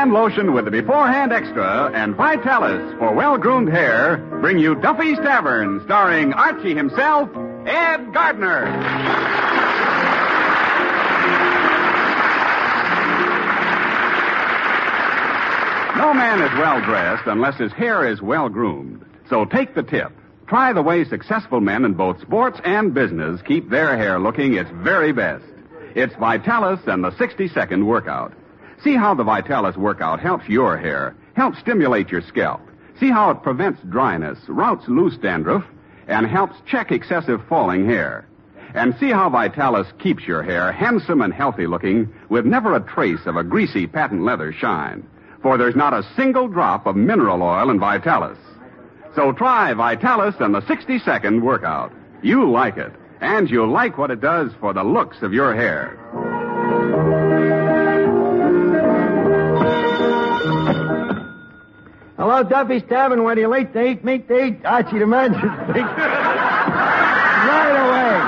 hand lotion with the Beforehand Extra and Vitalis for well-groomed hair bring you Duffy's Tavern, starring Archie himself, Ed Gardner. No man is well-dressed unless his hair is well-groomed. So take the tip. Try the way successful men in both sports and business keep their hair looking its very best. It's Vitalis and the 60-second workout. See how the Vitalis workout helps your hair, helps stimulate your scalp. See how it prevents dryness, routes loose dandruff, and helps check excessive falling hair. And see how Vitalis keeps your hair handsome and healthy looking with never a trace of a greasy patent leather shine. For there's not a single drop of mineral oil in Vitalis. So try Vitalis and the 60-second workout. You'll like it, and you'll like what it does for the looks of your hair. Hello, Duffy's Tavern. Where do you like to eat meat to eat? Archie the Magic. Right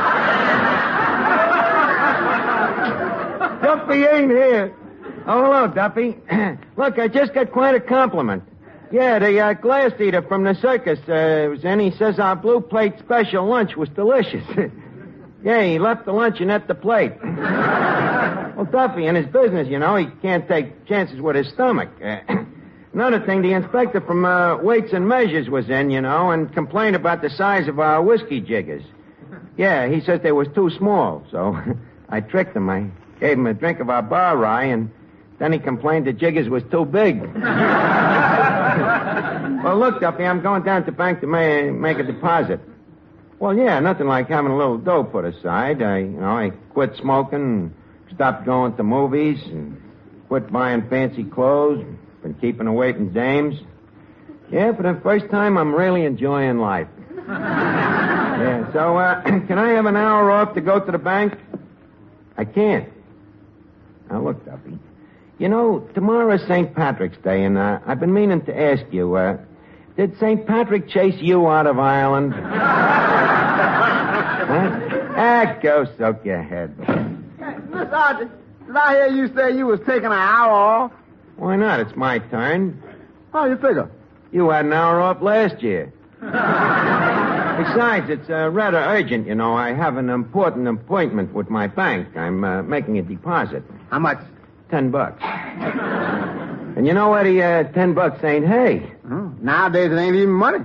away. Duffy ain't here. Oh, hello, Duffy. Look, I just got quite a compliment. Yeah, the glass eater from the circus was in. He says our blue plate special lunch was delicious. Yeah, he left the luncheon at the plate. Well, Duffy, in his business, you know, he can't take chances with his stomach. Another thing, the inspector from Weights and Measures was in, you know, and complained about the size of our whiskey jiggers. Yeah, he says they was too small, so I tricked him. I gave him a drink of our bar rye, and then he complained the jiggers was too big. Well, look, Duffy, I'm going down to the bank to make a deposit. Well, yeah, nothing like having a little dough put aside. I quit smoking, stopped going to movies, and quit buying fancy clothes, been keeping away from dames. Yeah, for the first time, I'm really enjoying life. Yeah, so, can I have an hour off to go to the bank? I can't. Now, look, Duffy. You know, tomorrow's St. Patrick's Day, and I've been meaning to ask you, did St. Patrick chase you out of Ireland? Huh? Go soak your head. Miss Archie, did I hear you say you was taking an hour off? Why not? It's my turn. How you figure? You had an hour off last year. Besides, it's rather urgent, you know. I have an important appointment with my bank. I'm making a deposit. How much? $10. And you know what? $10 ain't hay. Nowadays, it ain't even money.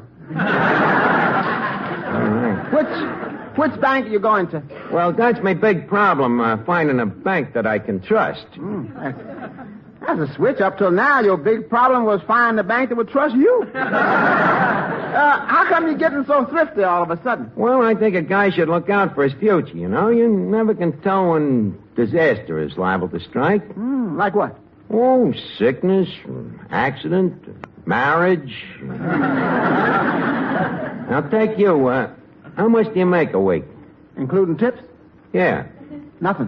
All right. Which bank are you going to? Well, that's my big problem, finding a bank that I can trust. That's a switch. Up till now, your big problem was finding a bank that would trust you. How come you're getting so thrifty all of a sudden? Well, I think a guy should look out for his future, you know. You never can tell when disaster is liable to strike. Like what? Oh, sickness, accident, marriage. Now, take you. How much do you make a week? Including tips? Yeah. Nothing.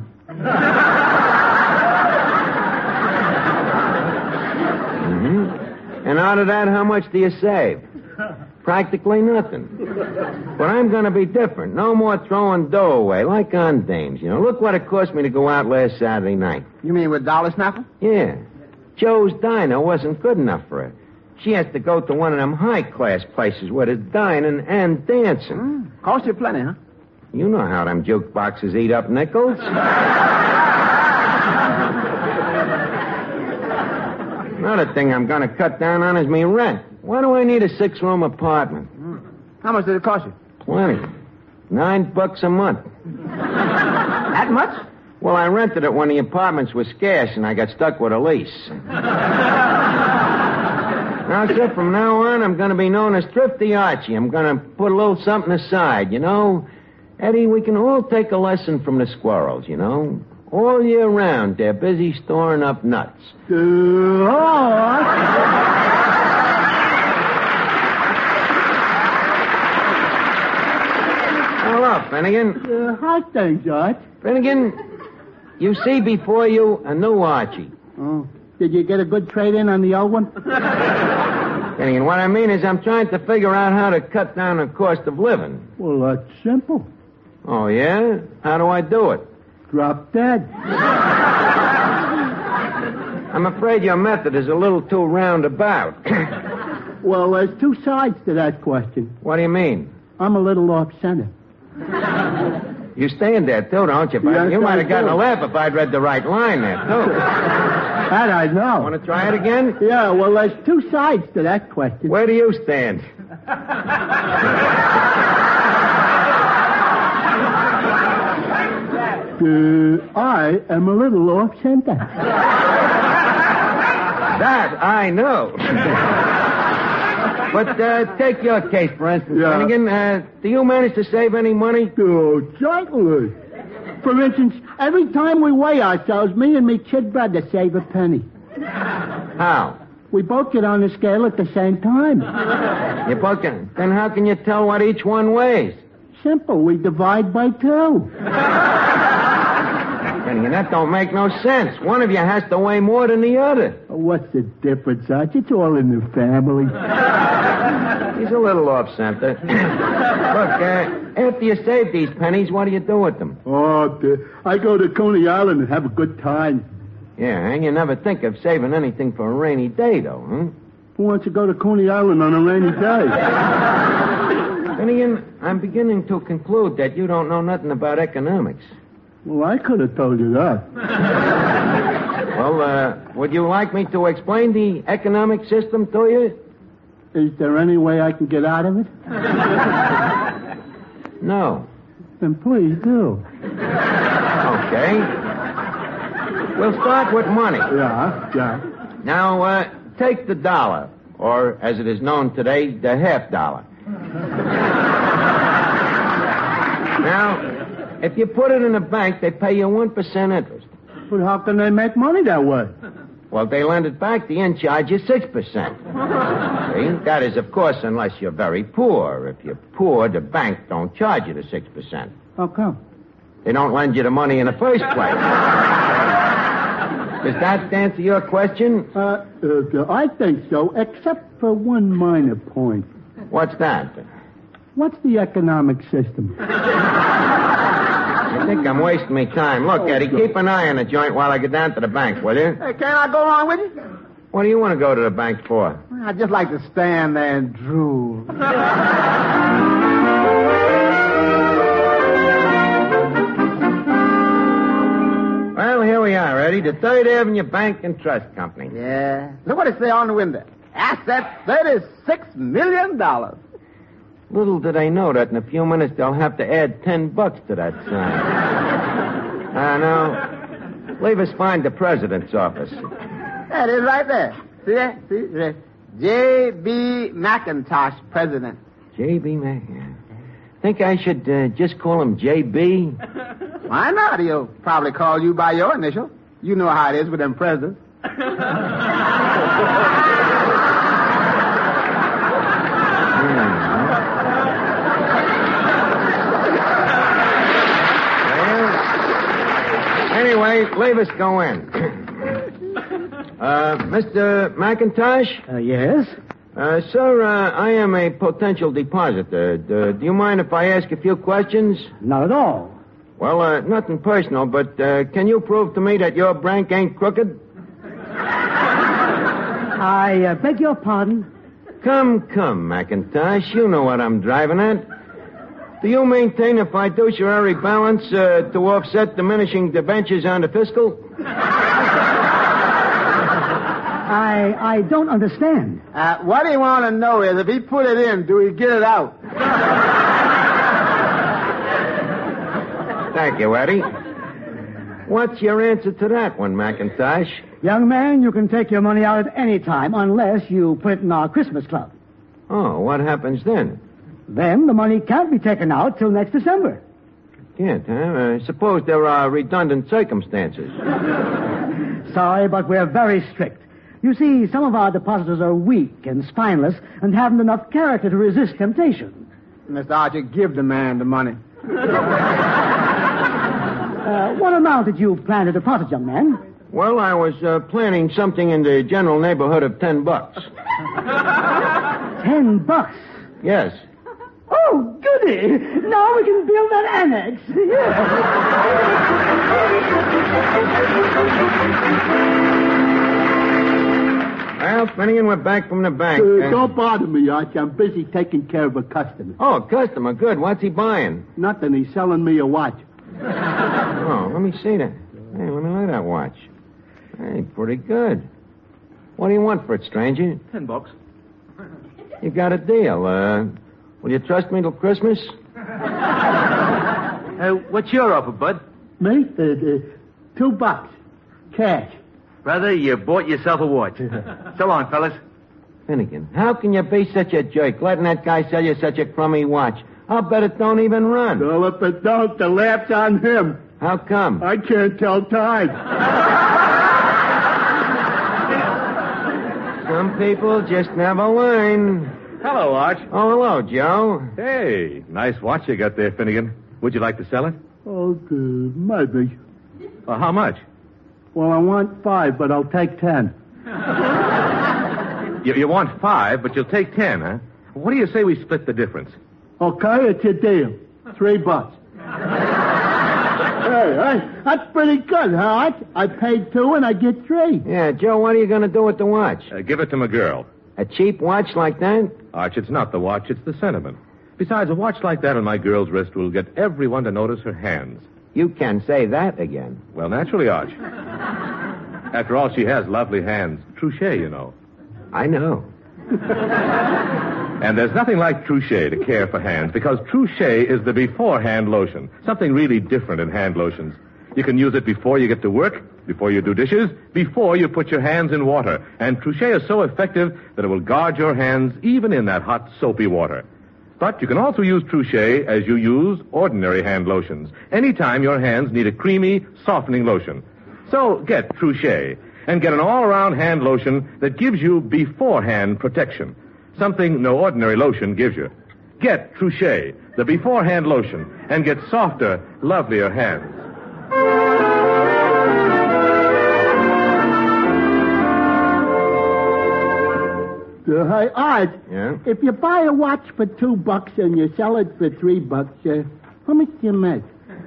And out of that, how much do you save? Practically nothing. But I'm going to be different. No more throwing dough away, like on dames. You know, look what it cost me to go out last Saturday night. You mean with Dolly Snapper? Yeah. Joe's diner wasn't good enough for her. She has to go to one of them high-class places where there's dining and dancing. Cost you plenty, huh? You know how them jukeboxes eat up nickels. Another thing I'm going to cut down on is me rent. Why do I need a 6-room apartment? How much did it cost you? Plenty. $9 a month. That much? Well, I rented it when the apartments were scarce and I got stuck with a lease. Now, sir, from now on, I'm going to be known as Thrifty Archie. I'm going to put a little something aside, you know. Eddie, we can all take a lesson from the squirrels, you know. All year round, they're busy storing up nuts. Hello, Finnegan. How's things, Art? Finnegan, you see before you a new Archie. Oh, did you get a good trade-in on the old one? Finnegan, what I mean is I'm trying to figure out how to cut down the cost of living. Well, that's simple. Oh, yeah? How do I do it? Drop dead. I'm afraid your method is a little too roundabout. Well, there's two sides to that question. What do you mean? I'm a little off-center. You stand there, too, don't you? Yes, You might I have gotten do. a laugh if I'd read the right line there, too. That I know. Want to try it again? Yeah, well, there's two sides to that question. Where do you stand? I am a little off-center. That I know. But take your case, for instance, Yeah. Finnegan. Do you manage to save any money? Oh, certainly. For instance, every time we weigh ourselves, me and me kid brother save a penny. How? We both get on the scale at the same time. You both can. Then how can you tell what each one weighs? Simple. We divide by 2. Finnegan, that don't make no sense. One of you has to weigh more than the other. What's the difference, Arch? It's all in the family. He's a little off-center. Look, after you save these pennies, what do you do with them? Oh, I go to Coney Island and have a good time. Yeah, and you never think of saving anything for a rainy day, though, huh? Who wants to go to Coney Island on a rainy day? Finnegan, I'm beginning to conclude that you don't know nothing about economics. Well, I could have told you that. Well, would you like me to explain the economic system to you? Is there any way I can get out of it? No. Then please do. Okay. We'll start with money. Yeah. Now, take the dollar, or as it is known today, the $half. Now, if you put it in a bank, they pay you 1% interest. But how can they make money that way? Well, if they lend it back to you and charge you 6%. See? That is, of course, unless you're very poor. If you're poor, the bank don't charge you the 6%. How come? They don't lend you the money in the first place. Does that answer your question? I think so, except for one minor point. What's that? What's the economic system? I think I'm wasting my time. Look, Eddie, keep an eye on the joint while I get down to the bank, will you? Hey, can't I go along with you? What do you want to go to the bank for? I'd just like to stand there and drool. Well, here we are, Eddie. The Third Avenue Bank and Trust Company. Yeah. Look what it say on the window. Assets $36 million. Little did they know that in a few minutes they'll have to add $10 to that sign. Now, leave us find the president's office. That is right there. See that? See? J.B. McIntosh, president. J.B. Mac. Think I should just call him J.B.? Why not? He'll probably call you by your initial. You know how it is with them presidents. Anyway, leave us go in. Mr. McIntosh? Yes? Sir, I am a potential depositor. Do you mind if I ask a few questions? Not at all. Well, nothing personal, but can you prove to me that your bank ain't crooked? I beg your pardon? Come, McIntosh. You know what I'm driving at. Do you maintain a fiduciary balance to offset diminishing debentures on the fiscal? I don't understand. What he want to know is if he put it in, do he get it out? Thank you, Eddie. What's your answer to that one, McIntosh? Young man, you can take your money out at any time unless you put it in our Christmas club. Oh, what happens then? Then the money can't be taken out till next December. Can't, huh? Suppose there are redundant circumstances. Sorry, but we're very strict. You see, some of our depositors are weak and spineless and haven't enough character to resist temptation. Mr. Archer, give the man the money. What amount did you plan to deposit, young man? Well, I was planning something in the general neighborhood of $10. $10? Yes. Oh, goody! Now we can build that annex. Yeah. Well, Finnegan, we're back from the bank. Don't bother me, Arch. I'm busy taking care of a customer. Oh, a customer. Good. What's he buying? Nothing. He's selling me a watch. Oh, let me see that. Hey, let me look at that watch. Hey, pretty good. What do you want for it, stranger? $10. You got a deal. Will you trust me till Christmas? What's your offer, Bud? Me? $2. Cash. Brother, you bought yourself a watch. So long, fellas. Finnegan, how can you be such a jerk, letting that guy sell you such a crummy watch? I'll bet it don't even run. Well, if it don't, the laugh's on him. How come? I can't tell time. Some people just never learn. Hello, Arch. Oh, hello, Joe. Hey, nice watch you got there, Finnegan. Would you like to sell it? Oh, maybe. How much? Well, I want 5, but I'll take 10. You want 5, but you'll take 10, huh? What do you say we split the difference? Okay, it's your deal. $3. Hey, that's pretty good, huh, Arch? I paid 2 and I get 3. Yeah, Joe, what are you going to do with the watch? Give it to my girl. A cheap watch like that? Arch, it's not the watch, it's the sentiment. Besides, a watch like that on my girl's wrist will get everyone to notice her hands. You can say that again. Well, naturally, Arch. After all, she has lovely hands. Trouchet, you know. I know. And there's nothing like Trouchet to care for hands, because Trouchet is the before-hand lotion. Something really different in hand lotions. You can use it before you get to work, before you do dishes, before you put your hands in water. And Trouchet is so effective that it will guard your hands even in that hot, soapy water. But you can also use Trouchet as you use ordinary hand lotions. Anytime your hands need a creamy, softening lotion. So get Trouchet and get an all-around hand lotion that gives you beforehand protection. Something no ordinary lotion gives you. Get Trouchet, the beforehand lotion, and get softer, lovelier hands. Hey, Art. Yeah? If you buy a watch for $2 and you sell it for $3, how much do you make?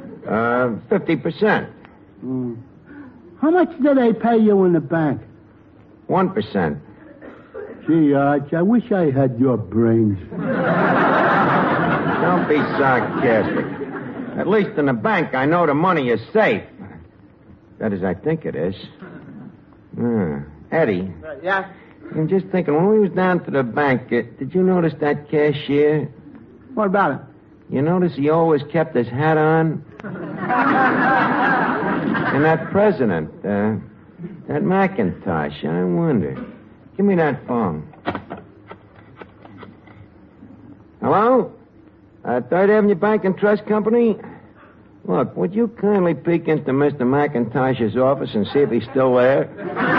50%. How much do they pay you in the bank? 1%. Gee, Arch, I wish I had your brains. Don't be sarcastic. At least in the bank, I know the money is safe. That is, I think it is. Eddie. Yeah? I'm just thinking, when we was down to the bank, did you notice that cashier? What about it? You notice he always kept his hat on? And that president, that McIntosh, I wonder. Give me that phone. Hello? Third Avenue Bank and Trust Company? Look, would you kindly peek into Mr. McIntosh's office and see if he's still there?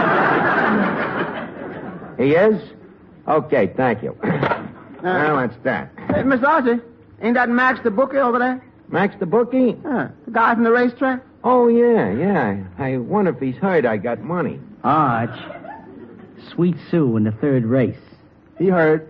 He is? Okay, thank you. Well, that's that. Hey, Miss Archie, ain't that Max the bookie over there? Max the bookie? The guy from the racetrack? Oh, yeah. I wonder if he's heard I got money. Arch. Sweet Sue in the third race. He heard.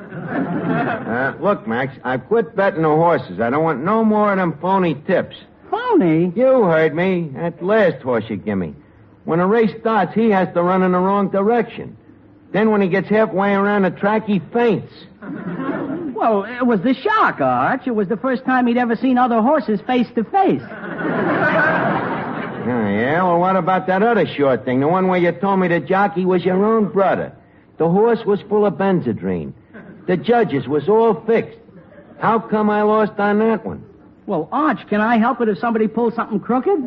Look, Max, I've quit betting the horses. I don't want no more of them phony tips. Phony? You heard me. That last horse you give me. When a race starts, he has to run in the wrong direction. Then when he gets halfway around the track, he faints. Well, it was the shock, Arch. It was the first time he'd ever seen other horses face to face. Yeah, well, what about that other short thing? The one where you told me the jockey was your own brother. The horse was full of Benzedrine. The judges was all fixed. How come I lost on that one? Well, Arch, can I help it if somebody pulls something crooked?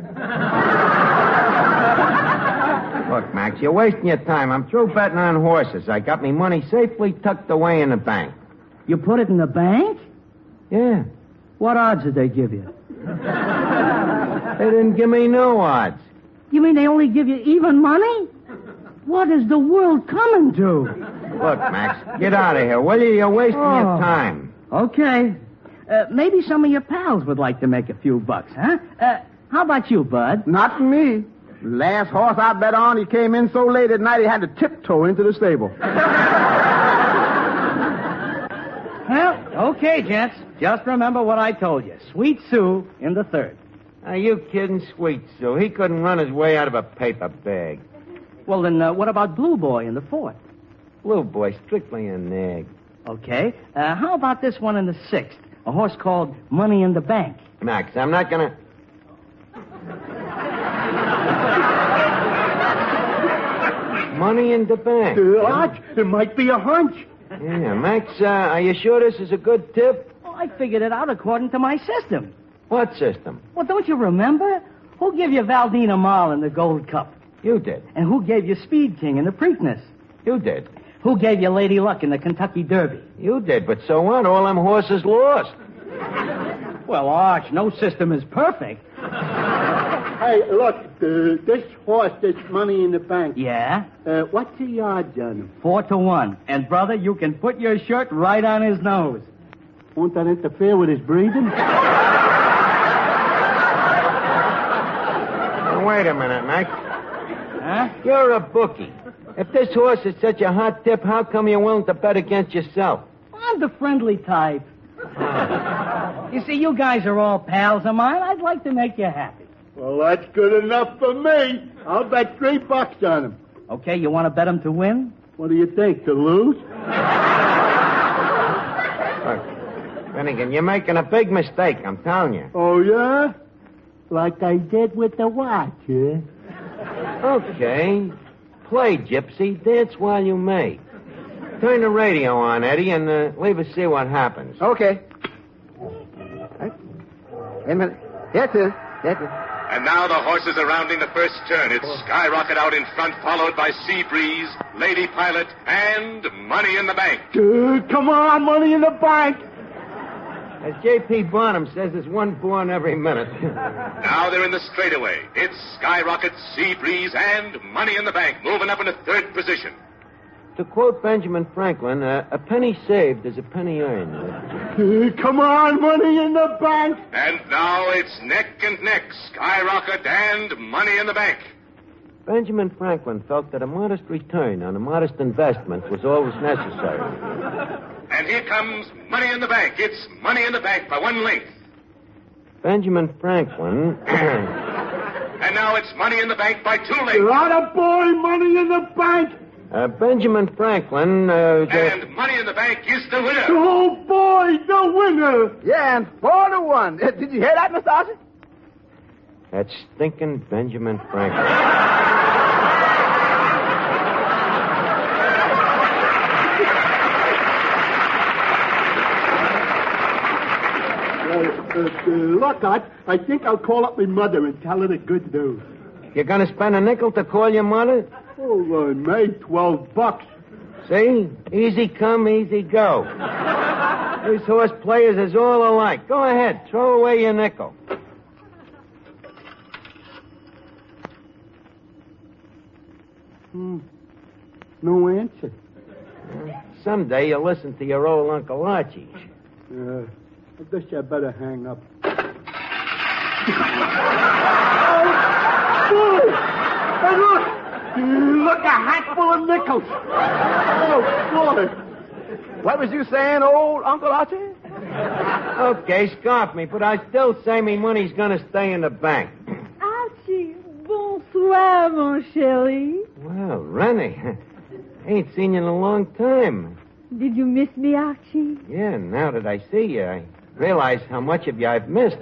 Look, Max, you're wasting your time. I'm through betting on horses. I got me money safely tucked away in the bank. You put it in the bank? Yeah. What odds did they give you? They didn't give me no odds. You mean they only give you even money? What is the world coming to? Look, Max, get out of here, will you? You're wasting your time. Okay. Maybe some of your pals would like to make a few bucks, huh? How about you, Bud? Not for me. Last horse I bet on, he came in so late at night he had to tiptoe into the stable. Well, okay, gents. Just remember what I told you. Sweet Sue in the third. Are you kidding, Sweet Sue? He couldn't run his way out of a paper bag. Well, then what about Blue Boy in the fourth? Blue Boy, strictly a nag. Okay. How about this one in the 6th? A horse called Money in the Bank. Max, I'm not gonna... Money in the Bank. Arch, it might be a hunch. Yeah, Max, are you sure this is a good tip? Oh, I figured it out according to my system. What system? Well, don't you remember? Who gave you Valdina Mall in the Gold Cup? You did. And who gave you Speed King in the Preakness? You did. Who gave you Lady Luck in the Kentucky Derby? You did, but so what? All them horses lost. Well, Arch, no system is perfect. Hey, look, this horse, this Money in the Bank. Yeah? What's the odds on him? 4-1. And, brother, you can put your shirt right on his nose. Won't that interfere with his breathing? Now, wait a minute, Max. Huh? You're a bookie. If this horse is such a hot tip, how come you're willing to bet against yourself? I'm the friendly type. You see, you guys are all pals of mine. I'd like to make you happy. Well, that's good enough for me. I'll bet $3 on him. Okay, you want to bet him to win? What do you think, to lose? Look, Finnegan, you're making a big mistake, I'm telling you. Oh, yeah? Like I did with the watch, huh? Okay. Play, Gypsy. Dance while you may. Turn the radio on, Eddie, and leave us see what happens. Okay. Wait a minute. That's it. That's it. And now the horses are rounding the first turn. It's Skyrocket out in front, followed by Sea Breeze, Lady Pilot, and Money in the Bank. Come on, Money in the Bank. As J.P. Bonham says, there's one born every minute. Now they're in the straightaway. It's Skyrocket, Sea Breeze, and Money in the Bank, moving up into third position. To quote Benjamin Franklin, a penny saved is a penny earned. Come on, Money in the Bank. And now it's neck and neck, Skyrocket and Money in the Bank. Benjamin Franklin felt that a modest return on a modest investment was always necessary. And here comes Money in the Bank. It's Money in the Bank by one length. Benjamin Franklin... And now it's Money in the Bank by 2 lengths. Attaboy, Money in the Bank. Benjamin Franklin... And Money in the Bank is the winner. Oh, boy, the winner. Yeah, and 4-1. Did you hear that, Mr. Archie? That stinking Benjamin Franklin. Look, I think I'll call up my mother and tell her the good news. You're going to spend a nickel to call your mother? Oh, I made $12. See? Easy come, easy go. These horse players is all alike. Go ahead. Throw away your nickel. No answer. Someday you'll listen to your old Uncle Archie. I guess I better hang up. Oh, hey, look! Look, a hat full of nickels. Oh, boy. What was you saying, old Uncle Archie? Okay, scarf me, but I still say me money's gonna stay in the bank. Archie, bonsoir, mon chéri. Well, Rennie, ain't seen you in a long time. Did you miss me, Archie? Yeah, now that I see you, I realize how much of you I've missed.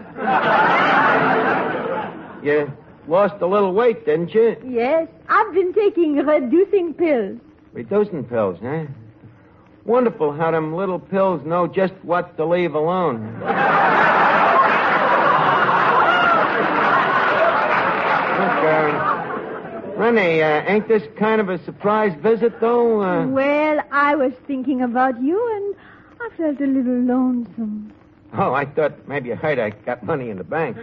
You lost a little weight, didn't you? Yes, I've been taking reducing pills. Reducing pills, huh? Wonderful how them little pills know just what to leave alone. Look, Rennie, ain't this kind of a surprise visit, though? Well, I was thinking about you, and I felt a little lonesome. Oh, I thought maybe you heard I got money in the bank.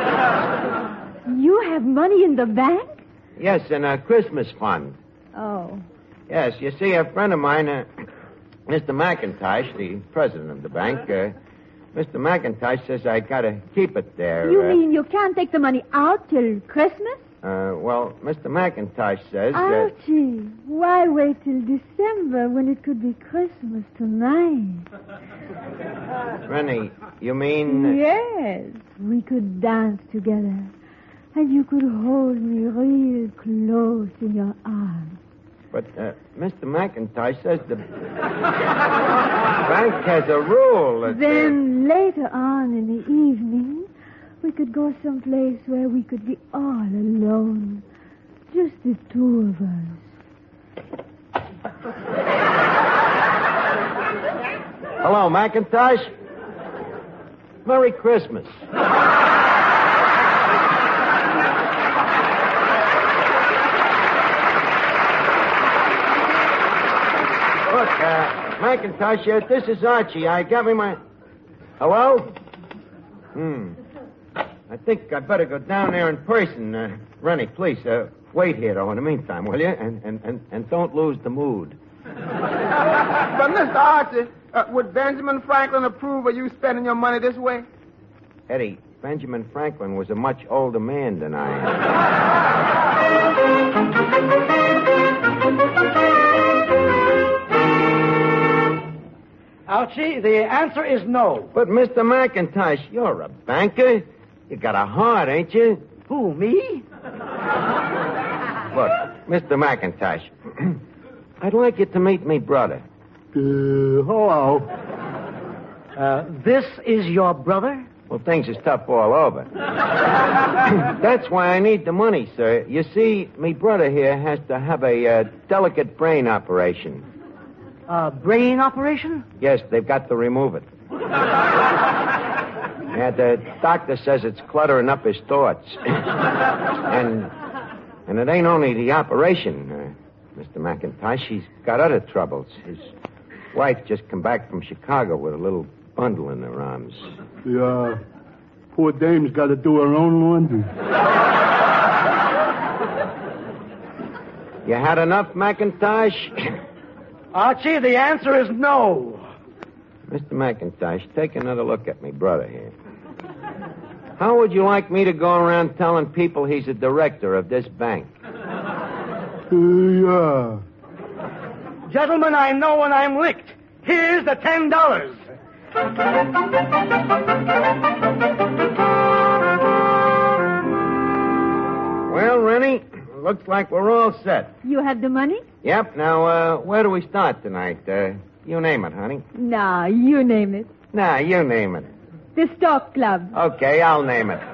You have money in the bank? Yes, in a Christmas fund. Oh. Yes, you see, a friend of mine, Mr. McIntosh, the president of the bank, Mr. McIntosh says I gotta keep it there. You mean you can't take the money out till Christmas? Well, Mr. McIntosh says Archie, why wait till December when it could be Christmas tonight? Rennie, you mean... Yes, we could dance together, and you could hold me real close in your arms. But Mr. McIntosh says the bank has a rule that... Then later on in the evening, we could go someplace where we could be all alone. Just the two of us. Hello, McIntosh. Merry Christmas. Look, McIntosh, this is Archie. I got me my... Hello? I think I'd better go down there in person. Rennie, please, wait here, though, in the meantime, will you? And don't lose the mood. But, Mr. Archie, would Benjamin Franklin approve of you spending your money this way? Eddie, Benjamin Franklin was a much older man than I am. Archie, the answer is no. But, Mr. McIntosh, you're a banker. You got a heart, ain't you? Who, me? Look, Mr. McIntosh, I'd like you to meet me brother. Hello. This is your brother? Well, things is tough all over. That's why I need the money, sir. You see, me brother here has to have a delicate brain operation. Brain operation? Yes, they've got to remove it. Yeah, the doctor says it's cluttering up his thoughts. And it ain't only the operation, Mr. McIntosh. He's got other troubles. His wife just come back from Chicago with a little bundle in her arms. Yeah, poor dame's got to do her own laundry. You had enough, McIntosh? Archie, the answer is no. Mr. McIntosh, take another look at me brother here. How would you like me to go around telling people he's a director of this bank? Yeah. Gentlemen, I know when I'm licked. Here's the $10. Well, Rennie, looks like we're all set. You have the money? Yep. Now, where do we start tonight? You name it, honey. Nah, you name it. Nah, you name it. The Stock Club. Okay, I'll name it.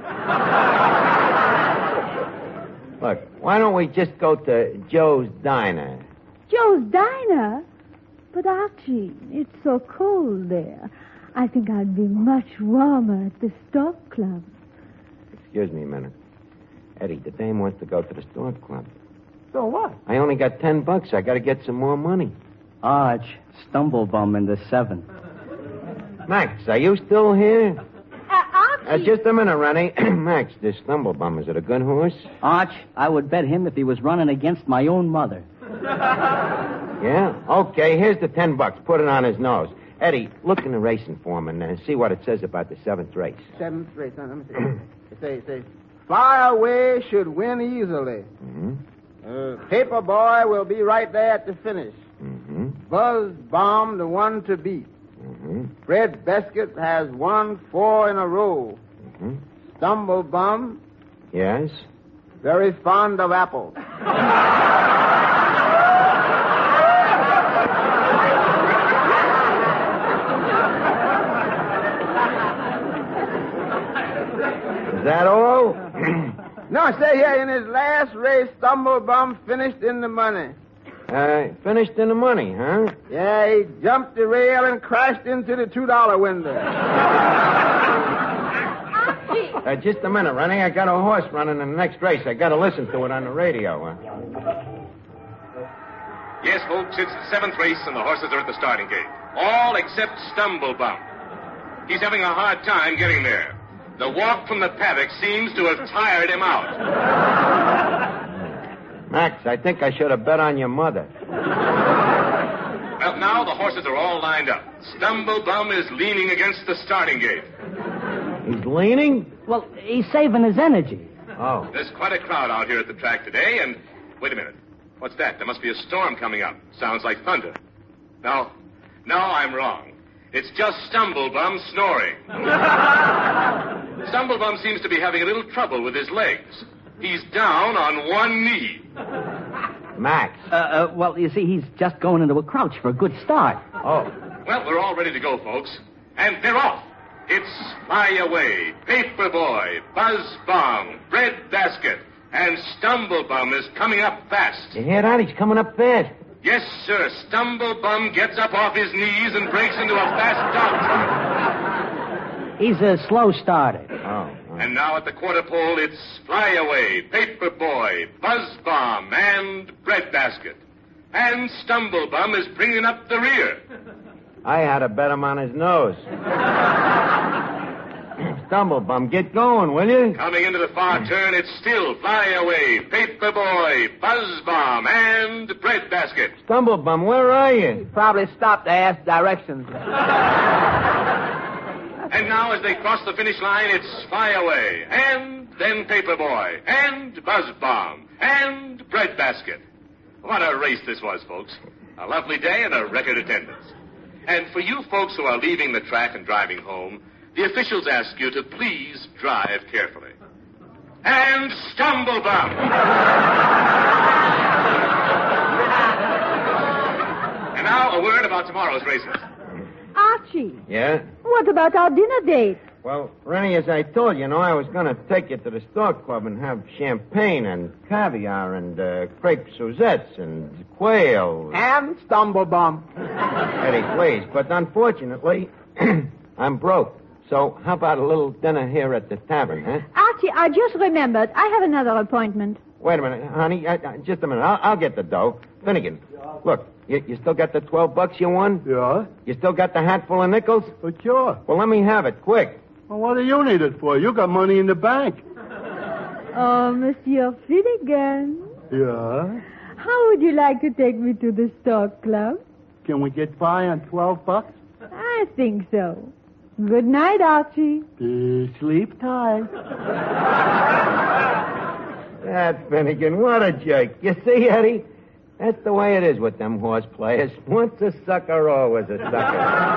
Look, why don't we just go to Joe's Diner? Joe's Diner? But Archie, it's so cold there. I think I'd be much warmer at the Stock Club. Excuse me a minute. Eddie, the dame wants to go to the Stock Club. So what? I only got $10. I got to get some more money. Arch, stumblebum in the 7th. Max, are you still here? Archie! Just a minute, Rennie. Max, this stumblebum, is it a good horse? Arch, I would bet him if he was running against my own mother. Yeah? Okay, here's the $10. Put it on his nose. Eddie, look in the racing form and see what it says about the 7th race. 7th race. Let me see. It says, Fly Away should win easily. Mm-hmm. Paper Boy will be right there at the finish. Mm-hmm. Buzz Bomb, the one to beat. Mm-hmm. Fred Beskett has won 4 in a row. Mm-hmm. Stumblebum, Yes? very fond of apples. Is that all? No, say here, in his last race, Stumblebum finished in the money. Finished in the money, huh? Yeah, he jumped the rail and crashed into the $2 window. Just a minute, Rennie. I got a horse running in the next race. I got to listen to it on the radio. Yes, folks, it's the 7th race, and the horses are at the starting gate. All except Stumblebum. He's having a hard time getting there. The walk from the paddock seems to have tired him out. Max, I think I should have bet on your mother. Well, now the horses are all lined up. Stumblebum is leaning against the starting gate. He's leaning? Well, he's saving his energy. Oh. There's quite a crowd out here at the track today, and... Wait a minute. What's that? There must be a storm coming up. Sounds like thunder. No, I'm wrong. It's just Stumblebum snoring. Stumblebum seems to be having a little trouble with his legs. He's down on one knee. Max? Well, you see, he's just going into a crouch for a good start. Oh. Well, we're all ready to go, folks. And they're off. It's Fly Away, Paperboy, Buzz Bomb, Bread Basket, and Stumblebum is coming up fast. You hear that? He's coming up fast. Yes, sir. Stumblebum gets up off his knees and breaks into a fast dart. He's a slow starter. Oh. And now at the quarter pole, it's Fly Away, Paperboy, Buzz Bomb, and Bread Basket. And Stumblebum is bringing up the rear. I had to bet him on his nose. Stumblebum, get going, will you? Coming into the far turn, it's still Fly Away, Paperboy, Buzz Bomb, and Bread Basket. Stumblebum, where are you? Probably stopped to ask directions. And now as they cross the finish line, it's Fly Away, and then Paperboy, and Buzz Bomb, and Bread Basket. What a race this was, folks. A lovely day and a record attendance. And for you folks who are leaving the track and driving home, the officials ask you to please drive carefully. And Stumblebum! And now a word about tomorrow's races. Archie, Yeah? what about our dinner date? Well, Rennie, as I told you, I was going to take you to the Stork Club and have champagne and caviar and crepe Suzettes and quail. And Stumblebum. Eddie, please. But unfortunately, I'm broke. So how about a little dinner here at the tavern, huh? Archie, I just remembered. I have another appointment. Wait a minute, honey. Just a minute. I'll get the dough. Finnegan, look, you still got the $12 you won? Yeah? You still got the hat full of nickels? Well, sure. Well, let me have it, quick. Well, what do you need it for? You got money in the bank. Oh, Monsieur Finnegan. Yeah? How would you like to take me to the Stork Club? Can we get by on $12? I think so. Good night, Archie. Sleep tight. That Finnegan, what a jerk. You see, Eddie? That's the way it is with them horse players. Once a sucker, always a sucker.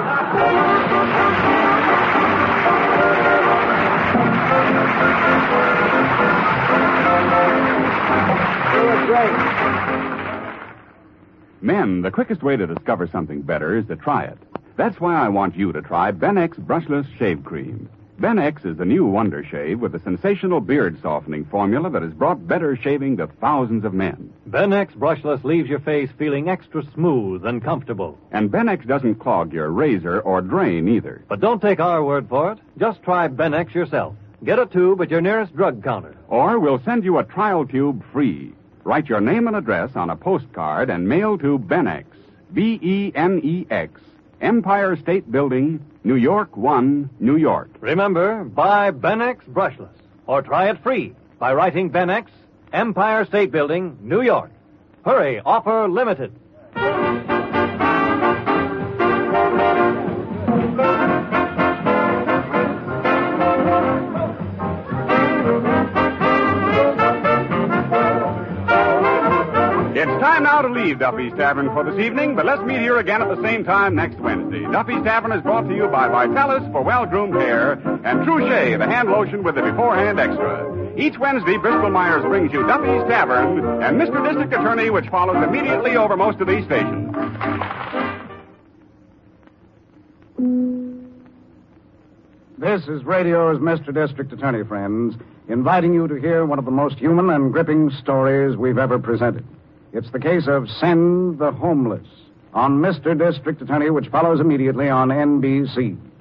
Men, the quickest way to discover something better is to try it. That's why I want you to try Benex Brushless Shave Cream. Benex is the new wonder shave with a sensational beard softening formula that has brought better shaving to thousands of men. Benex Brushless leaves your face feeling extra smooth and comfortable. And Benex doesn't clog your razor or drain either. But don't take our word for it. Just try Benex yourself. Get a tube at your nearest drug counter. Or we'll send you a trial tube free. Write your name and address on a postcard and mail to Benex, B-E-N-E-X, Empire State Building, New York 1, New York. Remember, buy Benex Brushless. Or try it free by writing Benex, Empire State Building, New York. Hurry, offer limited. It's time now to leave Duffy's Tavern for this evening, but let's meet here again at the same time next Wednesday. Duffy's Tavern is brought to you by Vitalis for well-groomed hair and Trouchet, the hand lotion with the beforehand extra. Each Wednesday, Bristol Myers brings you Duffy's Tavern and Mr. District Attorney, which follows immediately over most of these stations. This is radio's Mr. District Attorney, friends, inviting you to hear one of the most human and gripping stories we've ever presented. It's the case of Send the Homeless on Mr. District Attorney, which follows immediately on NBC.